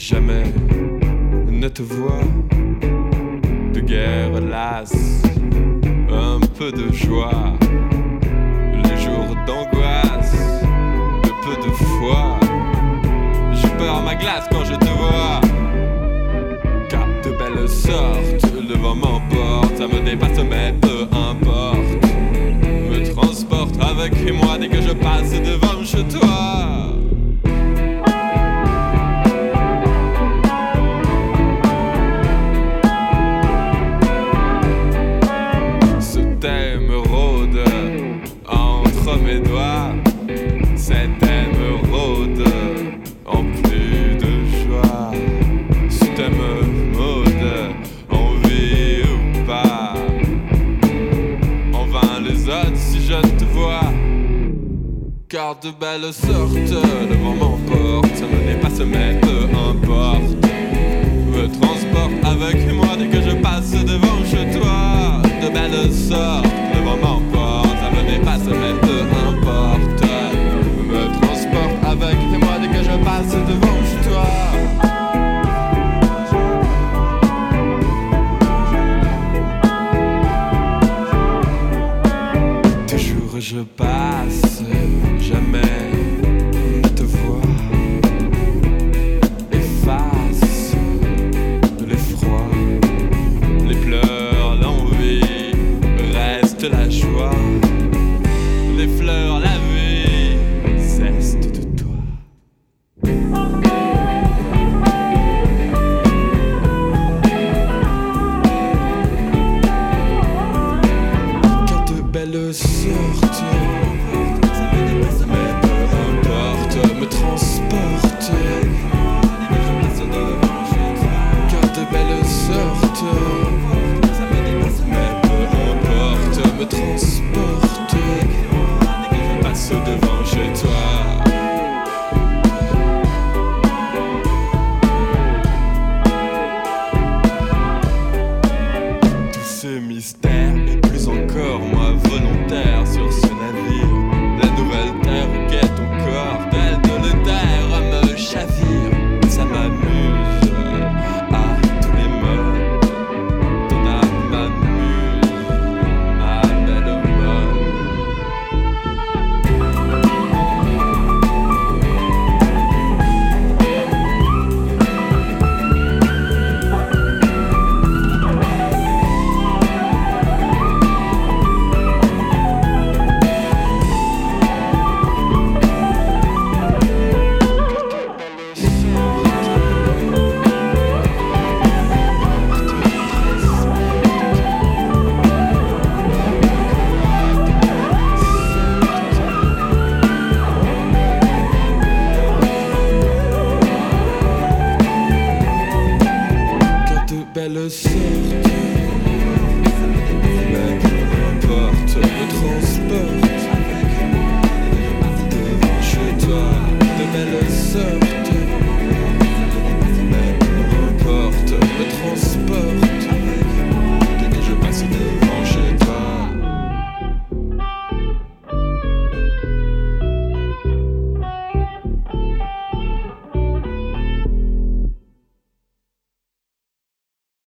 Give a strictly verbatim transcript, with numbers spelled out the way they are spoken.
jamais ne te vois. De guerre lasse, un peu de joie, les jours d'angoisse, de peu de foi. Je perds ma glace quand je te vois, car de belles sortes, le vent m'emporte, ça me dépasse mais peu importe. Me transporte avec moi dès que je passe devant chez toi. Mes doigts, cette émeraude en plus de joie. Si t'aimes mode, envie ou pas, en vain les autres si je te vois. Car de belles sortes, le vent m'emporte, ça me dépasse mais peu importe. Me transporte avec moi dès que je passe devant chez toi. De belles sortes, le vent m'emporte, ça me dépasse mais peu importe. Me transporte avec moi dès que je passe devant chez toi. Toujours je passe, jamais ne te vois. Efface l'effroi, les pleurs, l'envie, reste la joie. Les fleurs, la vie, zeste de toi. Car de belles sortes, mais peu importe, me transporte. Car de belles sortes, mais peu importe, me transporte. Passe devant chez toi. Tous ces mystères et plus encore moi volontaire sur ce navire. La nouvelle terre guette ton corps, tel de l'éther me chavire. Ça m'amuse à tous les modes. Ton âme m'amuse, ma belle mode. Belle sorte, mais peu importe, me transporte devant chez toi. De belles sortes.